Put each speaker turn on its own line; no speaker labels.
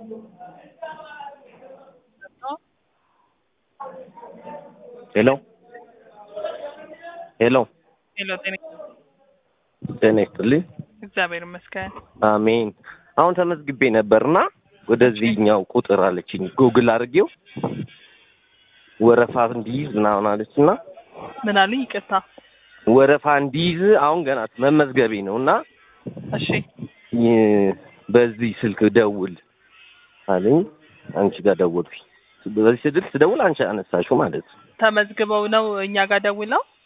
ሄሎ ሄሎ
ሄሎ
ጤና ይስጥልኝ።
እግዚአብሔር ይመስገን።
አሜን። አሁን ተመዝግቤ ነበርና ወደዚህኛው ቁጥር አለችኝ ጉግል አድርጌው ወረፋ እንዲይዝ ምናምን አለችና
ምን አሉኝ? ይቅርታ
ወረፋ እንዲይዝ አሁን ገና መመዝገቤ ነውና
እሺ
በዚህ ስልክ ደውል አለኝ። አንቺ ጋር ደወልኩኝ። በዚህ ስልክ ስደውል አንቺ አነሳሽው ማለት ነው።
ተመዝግበው ነው እኛ ጋር ደውለው?